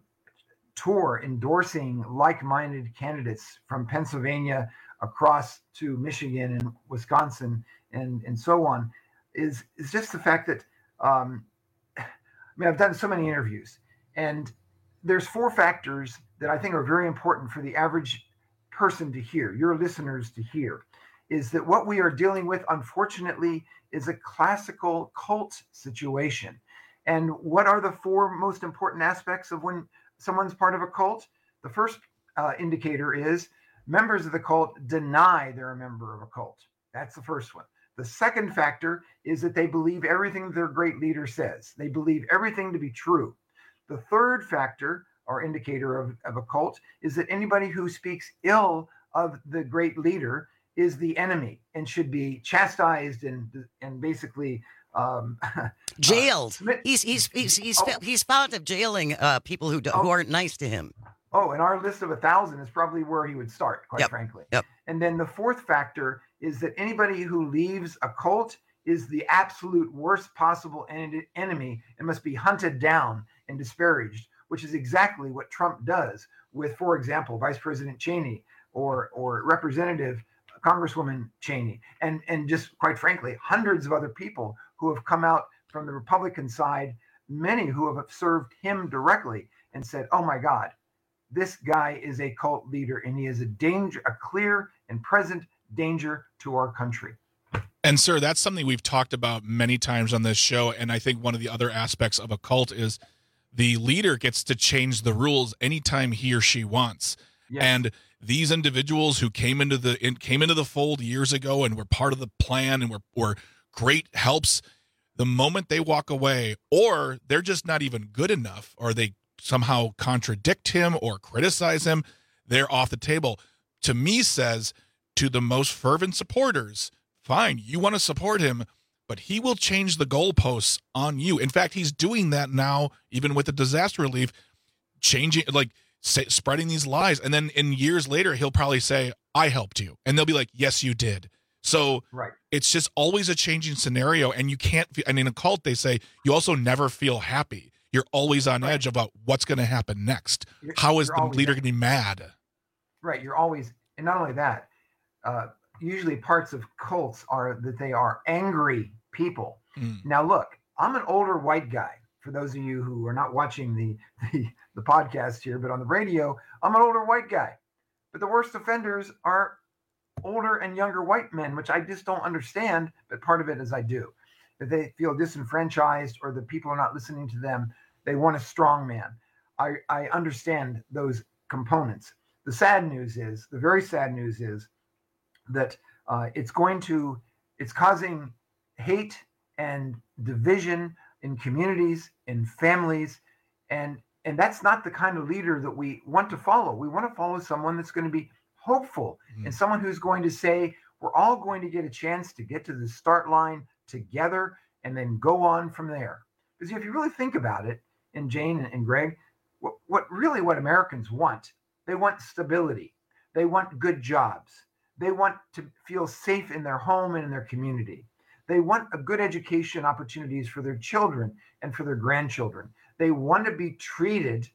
tour endorsing like-minded candidates from Pennsylvania across to Michigan and Wisconsin and, and so on, is, is just the fact that, um, I mean, I've done so many interviews, and there's four factors that I think are very important for the average person to hear, your listeners to hear, is that what we are dealing with, unfortunately, is a classical cult situation. And what are the four most important aspects of when someone's part of a cult? The first uh, indicator is members of the cult deny they're a member of a cult. That's the first one. The second factor is that they believe everything their great leader says. They believe everything to be true. The third factor or indicator of, of a cult is that anybody who speaks ill of the great leader is the enemy and should be chastised and and basically um, jailed. Uh, he's he's he's he's oh, he's fond of jailing uh, people who do, oh, who aren't nice to him. Oh, and our list of a thousand is probably where he would start, quite yep. frankly. Yep. And then the fourth factor is that anybody who leaves a cult is the absolute worst possible en- enemy and must be hunted down and disparaged, which is exactly what Trump does with, for example, Vice President Cheney or or Representative Congresswoman Cheney, and, and just quite frankly, hundreds of other people who have come out from the Republican side, many who have served him directly and said, oh my God, this guy is a cult leader and he is a danger, a clear and present danger to our country. And sir, that's something we've talked about many times on this show. And I think one of the other aspects of a cult is the leader gets to change the rules anytime he or she wants. Yes. And these individuals who came into the in, came into the fold years ago and were part of the plan and were, were great helps, the moment they walk away, or they're just not even good enough, or they somehow contradict him or criticize him, they're off the table. To me, says to the most fervent supporters, fine, you want to support him, but he will change the goalposts on you. In fact, he's doing that now, even with the disaster relief, changing, like, say, spreading these lies. And then in years later, he'll probably say, I helped you. And they'll be like, yes, you did. So right. It's just always a changing scenario. And you can't, and in a cult, they say, you also never feel happy. You're always on right. edge about what's going to happen next. You're, How is the leader going to be mad? Right. You're always, and not only that, uh, usually parts of cults are that they are angry people. Mm. Now, look, I'm an older white guy. For those of you who are not watching the, the, the podcast here, but on the radio, I'm an older white guy. But the worst offenders are older and younger white men, which I just don't understand, but part of it is I do. If they feel disenfranchised or the people are not listening to them, they want a strong man. I, I understand those components. The sad news is, the very sad news is that uh, it's going to, it's causing hate and division in communities, in families, and and that's not the kind of leader that we want to follow. We want to follow someone that's going to be hopeful mm-hmm. and someone who's going to say, we're all going to get a chance to get to the start line together and then go on from there. Because if you really think about it, and Jane and Greg, what, what really what Americans want, they want stability. They want good jobs. They want to feel safe in their home and in their community. They want a good education opportunities for their children and for their grandchildren. They want to be treated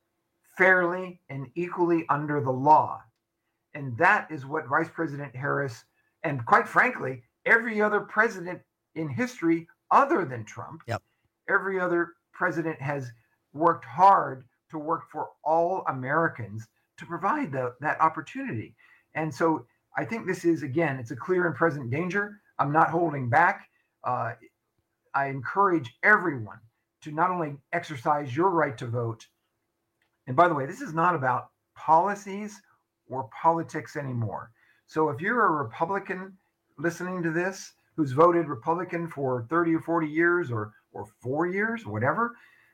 fairly and equally under the law. And that is what Vice President Harris, and quite frankly, every other president in history other than Trump, yep. every other president has worked hard to work for all Americans to provide the, that opportunity. And so I think this is, again, it's a clear and present danger. I'm not holding back. Uh, I encourage everyone to not only exercise your right to vote. And by the way, this is not about policies or politics anymore. So if you're a Republican listening to this, who's voted Republican for thirty or forty years or, or four years, whatever,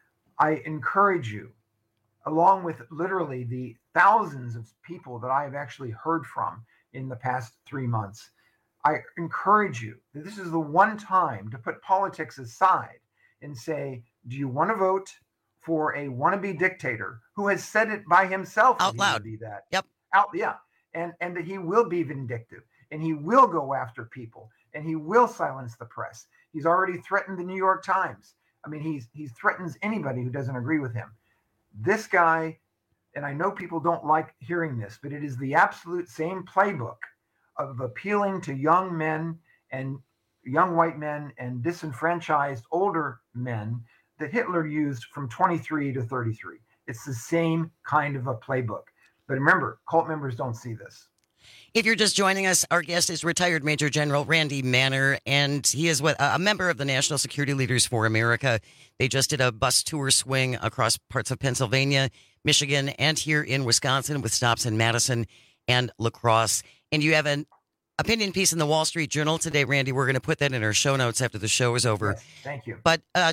I encourage you, along with literally the thousands of people that I have actually heard from in the past three months, I encourage you that this is the one time to put politics aside and say, do you want to vote for a wannabe dictator who has said it by himself out loud? Be that. Yep. Out, yeah. And, and that he will be vindictive and he will go after people and he will silence the press. He's already threatened the New York Times. I mean, he's he threatens anybody who doesn't agree with him. This guy, and I know people don't like hearing this, but it is the absolute same playbook of appealing to young men and young white men and disenfranchised older men that Hitler used from twenty-three to thirty-three. It's the same kind of a playbook. But remember, cult members don't see this. If you're just joining us, our guest is retired Major General Randy Manner, and he is what, a member of the National Security Leaders for America. They just did a bus tour swing across parts of Pennsylvania, Michigan, and here in Wisconsin with stops in Madison and La Crosse. And you have an opinion piece in the Wall Street Journal today, Randy. We're going to put that in our show notes after the show is over. Yes, thank you. But uh,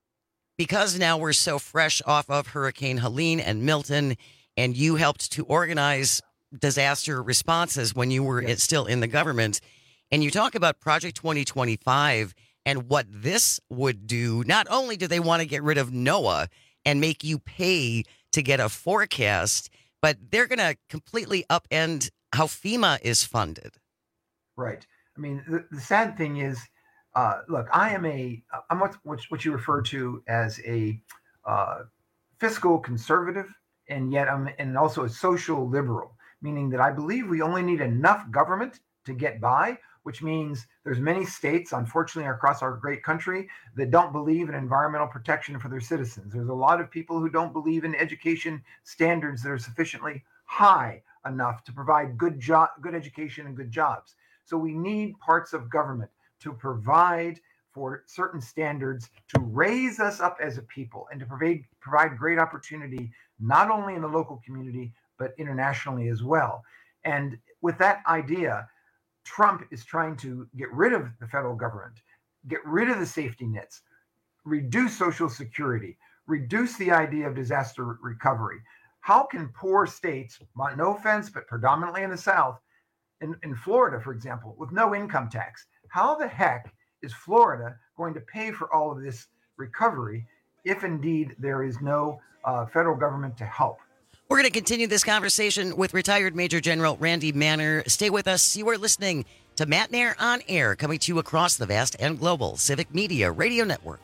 because now we're so fresh off of Hurricane Helene and Milton, and you helped to organize disaster responses when you were yes. still in the government, and you talk about Project twenty twenty-five and what this would do. Not only do they want to get rid of NOAA and make you pay to get a forecast, but they're going to completely upend how FEMA is funded. Right. I mean, the, the sad thing is, uh, look, I am a, I'm what, what you refer to as a uh, fiscal conservative, and yet I'm and also a social liberal, meaning that I believe we only need enough government to get by, which means there's many states, unfortunately, across our great country that don't believe in environmental protection for their citizens. There's a lot of people who don't believe in education standards that are sufficiently high enough to provide good job, good education and good jobs. So we need parts of government to provide for certain standards to raise us up as a people and to provide provide great opportunity, not only in the local community, but internationally as well. And with that idea, Trump is trying to get rid of the federal government, get rid of the safety nets, reduce Social Security, reduce the idea of disaster recovery. How can poor states, no offense, but predominantly in the South, in, in Florida, for example, with no income tax, how the heck is Florida going to pay for all of this recovery if indeed there is no uh, federal government to help? We're going to continue this conversation with retired Major General Randy Manner. Stay with us. You are listening to Matt Nair on Air, coming to you across the vast and global Civic Media Radio Network.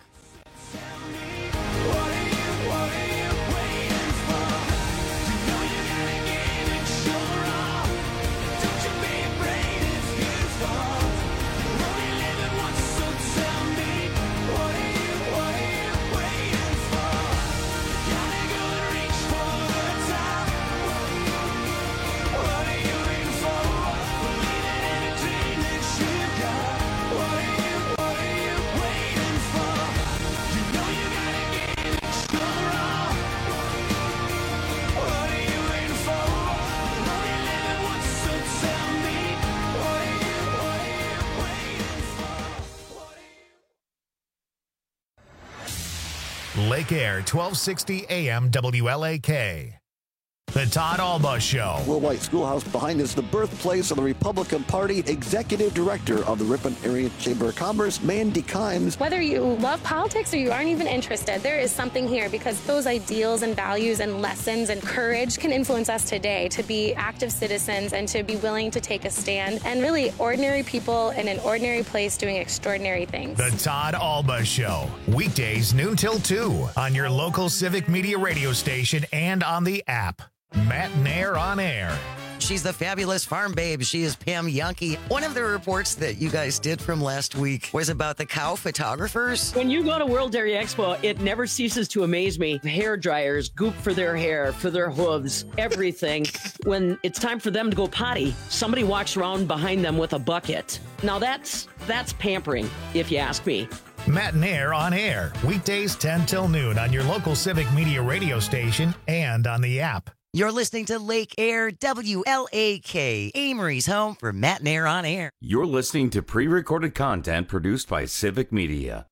Lake Air, twelve sixty A M W L A K. The Todd Alba Show. Will White Schoolhouse behind is the birthplace of the Republican Party. Executive Director of the Ripon Area Chamber of Commerce, Mandy Kimes. Whether you love politics or you aren't even interested, there is something here because those ideals and values and lessons and courage can influence us today to be active citizens and to be willing to take a stand and really ordinary people in an ordinary place doing extraordinary things. The Todd Alba Show. Weekdays noon till two on your local Civic Media radio station and on the app. Matt Nair on Air. She's the fabulous farm babe. She is Pam Yankee. One of the reports that you guys did from last week was about the cow photographers. When you go to World Dairy Expo, it never ceases to amaze me. Hair dryers, goop for their hair, for their hooves, everything. When it's time for them to go potty, somebody walks around behind them with a bucket. Now that's that's pampering, if you ask me. Matt and Air on air, weekdays ten till noon on your local Civic Media radio station and on the app. You're listening to Lake Air, W L A K, Amory's home for Matt and Air on air. You're listening to pre-recorded content produced by Civic Media.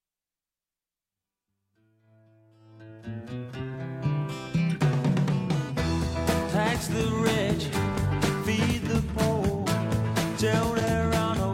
Tax the rich, feed the poor, tell their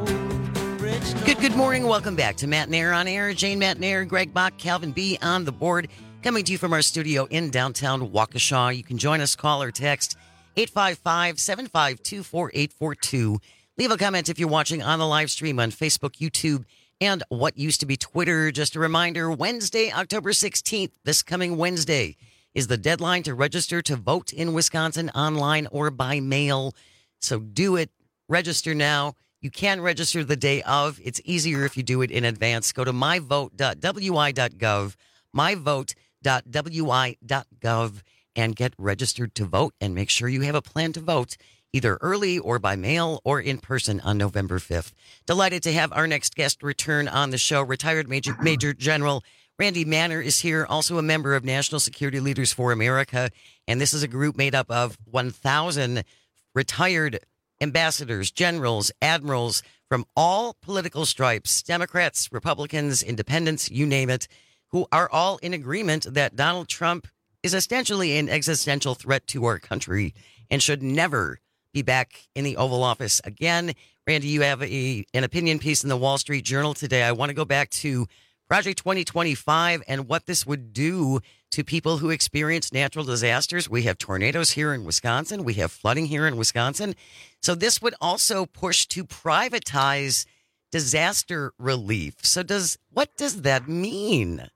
Good, good morning. Welcome back to Matt and Air on air. Jane Matt and Air, Greg Bach, Calvin B on the board. Coming to you from our studio in downtown Waukesha. You can join us, call or text eight five five, seven five two, four eight four two. Leave a comment if you're watching on the live stream on Facebook, YouTube, and what used to be Twitter. Just a reminder, Wednesday, October sixteenth, this coming Wednesday, is the deadline to register to vote in Wisconsin online or by mail. So do it. Register now. You can register the day of. It's easier if you do it in advance. Go to my vote dot w i dot gov, my vote dot w i dot gov, and get registered to vote. And make sure you have a plan to vote either early or by mail or in person on November fifth. Delighted to have our next guest return on the show. Retired Major, Major General Randy Manner is here, also a member of National Security Leaders for America. And this is a group made up of one thousand retired ambassadors, generals, admirals from all political stripes, Democrats, Republicans, independents, you name it, who are all in agreement that Donald Trump is essentially an existential threat to our country and should never be back in the Oval Office again. Randy, you have a, an opinion piece in the Wall Street Journal today. I want to go back to Project twenty twenty-five and what this would do to people who experience natural disasters. We have tornadoes here in Wisconsin. We have flooding here in Wisconsin. So this would also push to privatize disaster relief. So does what does that mean?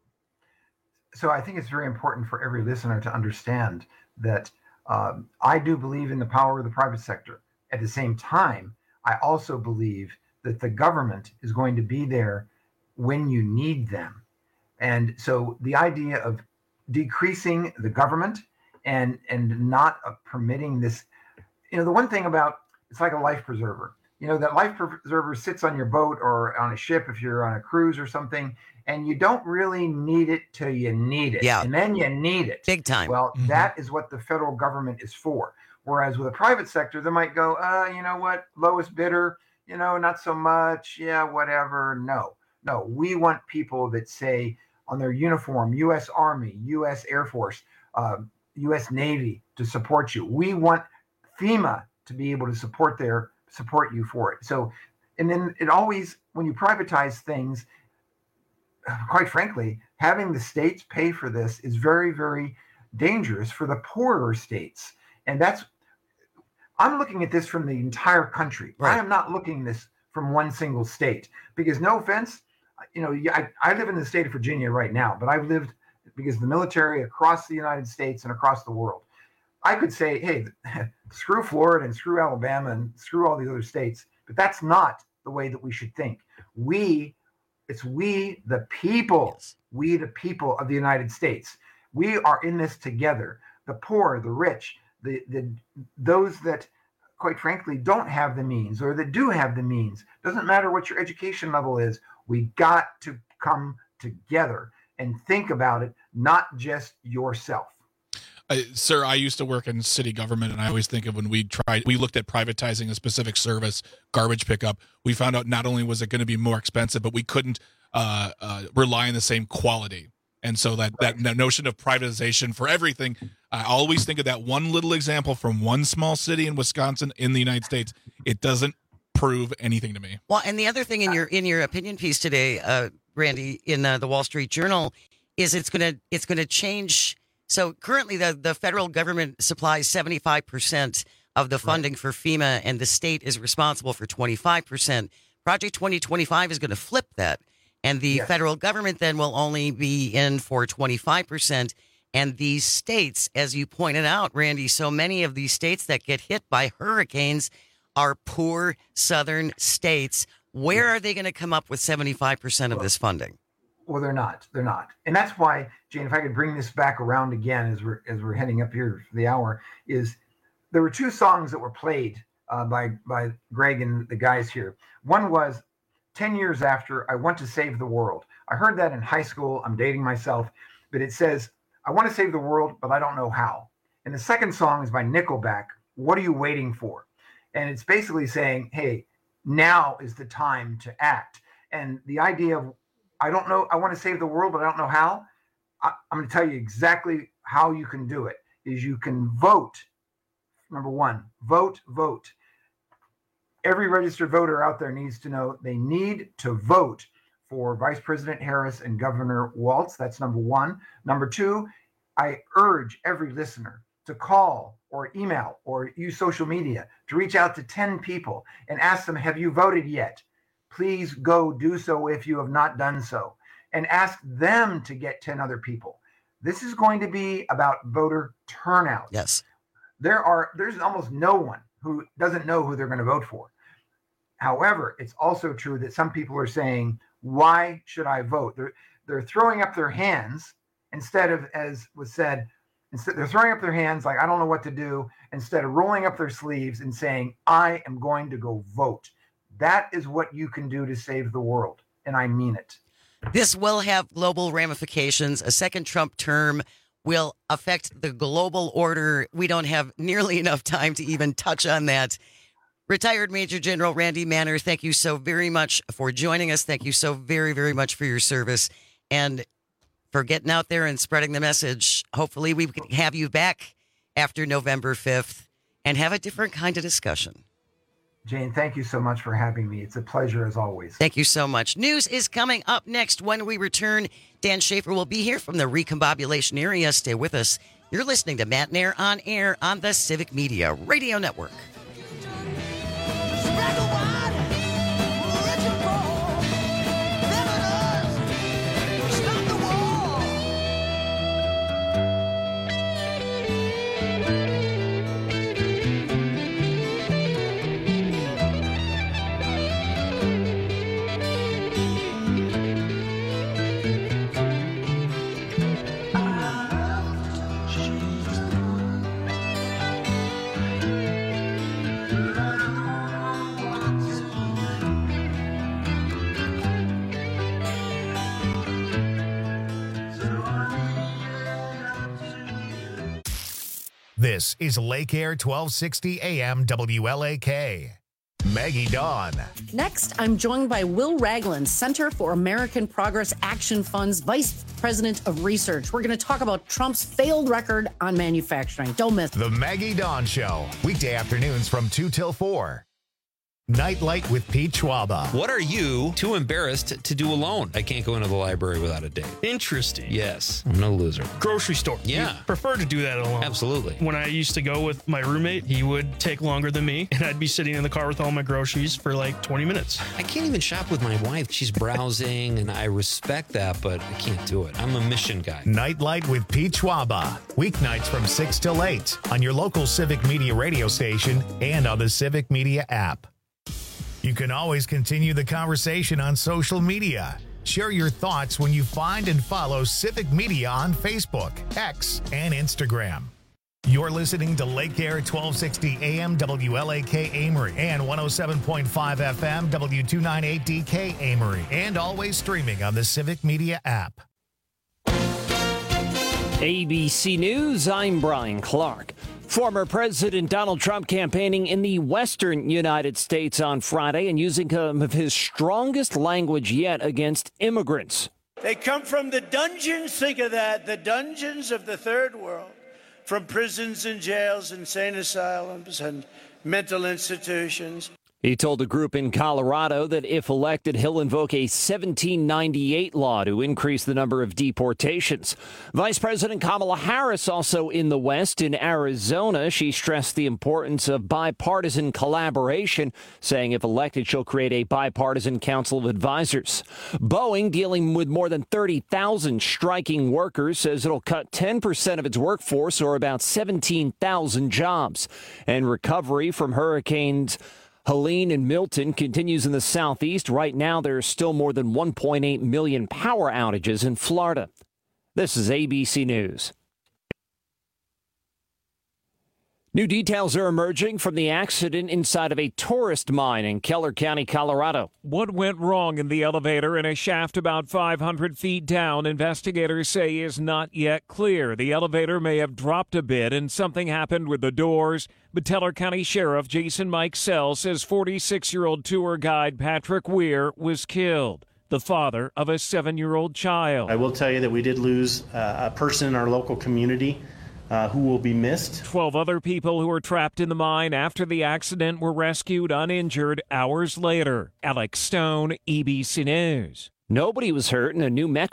So I think it's very important for every listener to understand that um, I do believe in the power of the private sector. At the same time, I also believe that the government is going to be there when you need them. And so the idea of decreasing the government and and not uh, permitting this, you know, the one thing about, it's like a life preserver. You know, that life preserver sits on your boat or on a ship if you're on a cruise or something, and you don't really need it till you need it. Yeah. And then you need it. Big time. Well, Mm-hmm. that is what the federal government is for. Whereas with a private sector, they might go, uh, you know what, lowest bidder, you know, not so much. Yeah, whatever. No. No, we want people that say on their uniform, U S Army, U S Air Force, uh, U S Navy to support you. We want FEMA to be able to support their support you for it. So, and then it always, when you privatize things, quite frankly, having the states pay for this is very, very dangerous for the poorer states. And that's, I'm looking at this from the entire country. Right. I am not looking at this from one single state, because no offense, you know, I, I live in the state of Virginia right now, but I've lived, because of the military, across the United States and across the world. I could say, hey, screw Florida and screw Alabama and screw all these other states, but that's not the way that we should think. We, it's we, the people, yes. we, the people of the United States. We are in this together. The poor, the rich, the the those that, quite frankly, don't have the means, or that do have the means. Doesn't matter what your education level is. We got to come together and think about it, not just yourself. Uh, sir, I used to work in city government, and I always think of when we tried, we looked at privatizing a specific service, garbage pickup. We found out not only was it going to be more expensive, but we couldn't uh, uh, rely on the same quality. And so that, right. that notion of privatization for everything, I always think of that one little example from one small city in Wisconsin in the United States. It doesn't prove anything to me. Well, and the other thing in your in your opinion piece today, uh, Randy, in uh, the Wall Street Journal, is it's gonna it's gonna change. So currently, the the federal government supplies seventy-five percent of the funding right. for FEMA, and the state is responsible for twenty-five percent. Project twenty twenty-five is going to flip that, and the yes. federal government then will only be in for twenty-five percent. And these states, as you pointed out, Randy, so many of these states that get hit by hurricanes are poor southern states. Where yeah. are they going to come up with seventy-five percent of well, this funding? Well, they're not. They're not. And that's why, Jane, if I could bring this back around again as we're as we're heading up here for the hour, is there were two songs that were played uh, by, by Greg and the guys here. One was ten years after I Want to Save the World. I heard that in high school. I'm dating myself, but it says, I want to save the world, but I don't know how. And the second song is by Nickelback, What Are You Waiting For? And it's basically saying, hey, now is the time to act. And the idea of, I don't know, I want to save the world, but I don't know how. I, I'm going to tell you exactly how you can do it, is you can vote. Number one, vote, vote. Every registered voter out there needs to know they need to vote for Vice President Harris and Governor Walz. That's number one. Number two, I urge every listener to call or email or use social media to reach out to ten people and ask them, have you voted yet? Please go do so if you have not done so, and ask them to get ten other people. This is going to be about voter turnout. Yes. There are, there's almost no one who doesn't know who they're going to vote for. However, it's also true that some people are saying, why should I vote? They're, they're throwing up their hands instead of, as was said, instead they're throwing up their hands like, I don't know what to do, instead of rolling up their sleeves and saying, I am going to go vote. That is what you can do to save the world. And I mean it. This will have global ramifications. A second Trump term will affect the global order. We don't have nearly enough time to even touch on that. Retired Major General Randy Manner, thank you so very much for joining us. Thank you so very, very much for your service and for getting out there and spreading the message. Hopefully we can have you back after November fifth and have a different kind of discussion. Jane, thank you so much for having me. It's a pleasure as always. Thank you so much. News is coming up next. When we return, Dan Schaefer will be here from the recombobulation area. Stay with us. You're listening to Matt Nair on air on the Civic Media Radio Network. This is Lake Air twelve sixty A M W L A K. Maggie Dawn. Next, I'm joined by Will Ragland, Center for American Progress Action Fund's Vice President of Research. We're going to talk about Trump's failed record on manufacturing. Don't miss The Maggie Dawn Show. Weekday afternoons from two till four. Nightlight with Pete Schwaba. What are you too embarrassed to do alone? I can't go into the library without a date. Interesting. Yes, I'm no loser. Grocery store. Yeah. You prefer to do that alone. Absolutely. When I used to go with my roommate, he would take longer than me, and I'd be sitting in the car with all my groceries for like twenty minutes. I can't even shop with my wife. She's browsing, and I respect that, but I can't do it. I'm a mission guy. Nightlight with Pete Schwaba. Weeknights from six till eight on your local Civic Media radio station and on the Civic Media app. You can always continue the conversation on social media. Share your thoughts when you find and follow Civic Media on Facebook, X, and Instagram. You're listening to Lake Air twelve sixty A M W L A K Amory and one oh seven point five F M W two ninety-eight D K Amory, and always streaming on the Civic Media app. A B C News, I'm Brian Clark. Former President Donald Trump campaigning in the western United States on Friday and using some of his strongest language yet against immigrants. They come from the dungeons, think of that, the dungeons of the third world, from prisons and jails, insane asylums, and mental institutions. He told a group in Colorado that if elected, he'll invoke a seventeen ninety-eight law to increase the number of deportations. Vice President Kamala Harris also in the West. In Arizona, she stressed the importance of bipartisan collaboration, saying if elected, she'll create a bipartisan council of advisors. Boeing, dealing with more than thirty thousand striking workers, says it'll cut ten percent of its workforce, or about seventeen thousand jobs. And recovery from hurricanes Helene and Milton continues in the southeast. Right now, there are still more than one point eight million power outages in Florida. This is A B C News. New details are emerging from the accident inside of a tourist mine in Keller County, Colorado. What went wrong in the elevator in a shaft about five hundred feet down, investigators say is not yet clear. The elevator may have dropped a bit and something happened with the doors. But Teller County Sheriff Jason Mike Sell says forty-six-year-old tour guide Patrick Weir was killed, the father of a seven-year-old child. I will tell you that we did lose uh, a person in our local community Uh, who will be missed. Twelve other people who were trapped in the mine after the accident were rescued uninjured hours later. Alex Stone, E B C News. Nobody was hurt in a New Mexico